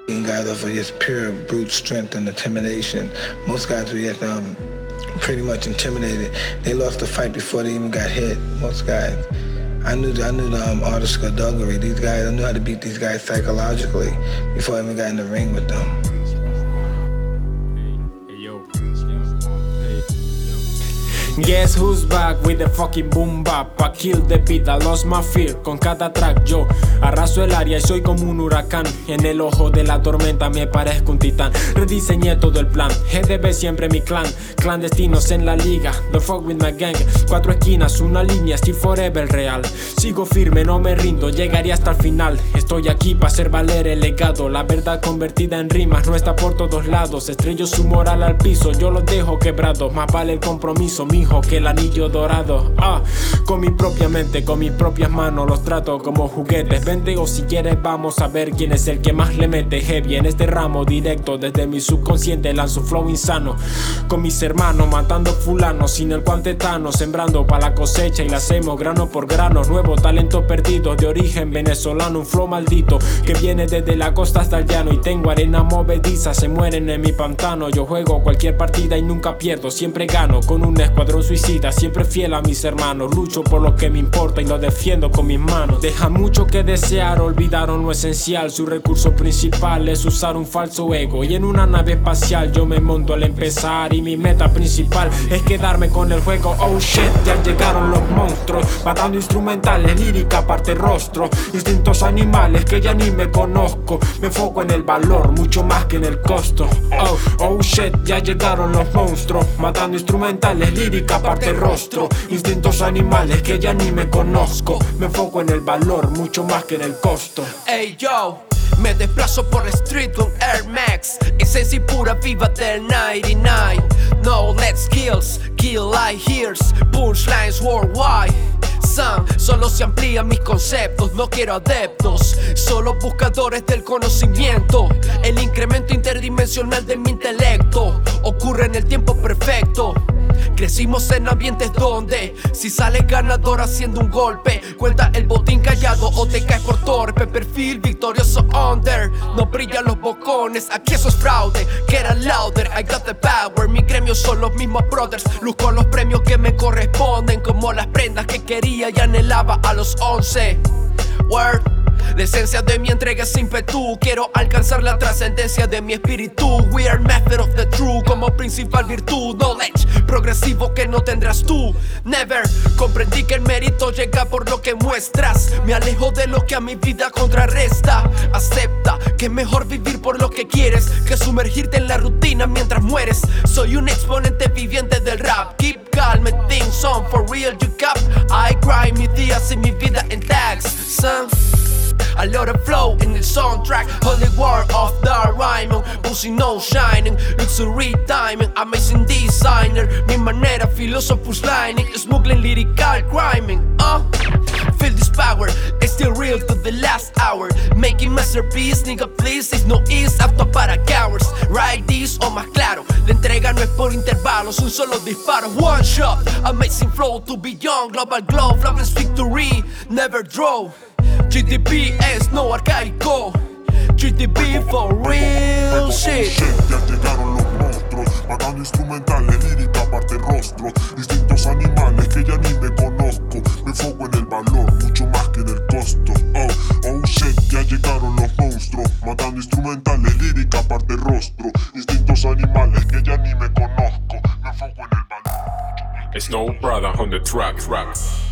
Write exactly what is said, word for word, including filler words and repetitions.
Guys off of just pure brute strength and intimidation. Most guys were just um, pretty much intimidated. They lost the fight before they even got hit. Most guys. I knew I knew the um, art of skullduggery. These guys, I knew how to beat these guys psychologically before I even got in the ring with them. Guess who's back with the fucking boom bap. I kill the beat, I lost my fear. Con cada track yo arraso el área y soy como un huracán. En el ojo de la tormenta me parezco un titán. Rediseñé todo el plan, G D B siempre mi clan. Clandestinos en la liga, the fuck with my gang. Cuatro esquinas, una línea, still forever real. Sigo firme, no me rindo, llegaré hasta el final. Estoy aquí para hacer valer el legado. La verdad convertida en rimas no está por todos lados. Estrello su moral al piso, yo los dejo quebrados. Más vale el compromiso, mijo, que el anillo dorado. Ah, con mi propia mente, con mis propias manos los trato como juguetes. Vente o si quieres vamos a ver quién es el que más le mete heavy en este ramo directo. Desde mi subconsciente lanzo flow insano. Con mis hermanos matando fulanos sin el cuantetano. Sembrando pa' la cosecha y la hacemos grano por grano. Nuevo talento perdido de origen venezolano. Un flow maldito que viene desde la costa hasta el llano. Y tengo arena movediza, se mueren en mi pantano. Yo juego cualquier partida y nunca pierdo, siempre gano. Con un escuadrón suicida, siempre fiel a mis hermanos. Lucho por lo que me importa y lo defiendo con mis manos. Deja mucho que desear, olvidaron lo esencial. Su recurso principal es usar un falso ego. Y en una nave espacial yo me monto al empezar. Y mi meta principal es quedarme con el juego. Oh shit, ya llegaron los monstruos. Matando instrumentales, lírica, parte rostro. Instintos animales que ya ni me conozco. Me enfoco en el valor, mucho más que en el costo. Oh, oh shit, ya llegaron los monstruos. Matando instrumentales, lírica, parte rostro. Instintos animales que ya ni me conozco. Me enfoco en el valor, mucho más que en el costo. Hey yo, me desplazo por la street con Air Max. Esencia pura viva del noventa y nueve. No let's kills, kill I hears. Punchlines worldwide. Son, solo se amplían mis conceptos. No quiero adeptos, solo buscadores del conocimiento. El incremento interdimensional de mi intelecto ocurre en el tiempo perfecto. Crecimos en ambientes donde si sales ganador haciendo un golpe, cuenta el botín callado o te caes por torpe. Perfil victorioso under, no brillan los bocones, aquí eso es fraude. Get it louder, I got the power. Mi gremio son los mismos brothers, luzco los premios que me corresponden. Como las prendas que quería y anhelaba a los once. Word. La esencia de mi entrega es ímpetu. Quiero alcanzar la trascendencia de mi espíritu. We are method of the true como principal virtud. Knowledge progresivo que no tendrás tú. Never comprendí que el mérito llega por lo que muestras. Me alejo de lo que a mi vida contrarresta. Acepta que es mejor vivir por lo que quieres que sumergirte en la rutina mientras mueres. Soy un exponente viviente del rap. Keep calm, things on for real you cap. I grind mis días y mi vida en tags, son. A lot of flow in the soundtrack. Holy war of the rhyming. Pussy no shining. Luxury timing. Amazing designer. Mi manera, philosophus lining. Smuggling lyrical criming. Uh Feel this power. It's still real to the last hour. Making masterpiece, nigga please. It's no ease, apto para cowards. Write this o más claro. La entrega no es por intervalos, un solo disparo. One shot. Amazing flow to be young. Global glow. Flawless victory. Never draw. G T P es no arcaico. G T P for real shit. Ya llegaron los monstruos, matando instrumentales, lírica, parte rostro. Instintos animales que ya ni me conozco. Me enfoco en el valor, mucho más que en el costo. Oh, oh shit, ya llegaron los monstruos, matando instrumentales, lírica, parte rostro. Instintos animales que ya ni me conozco. Me enfoco en el valor. It's no brother on the track, track.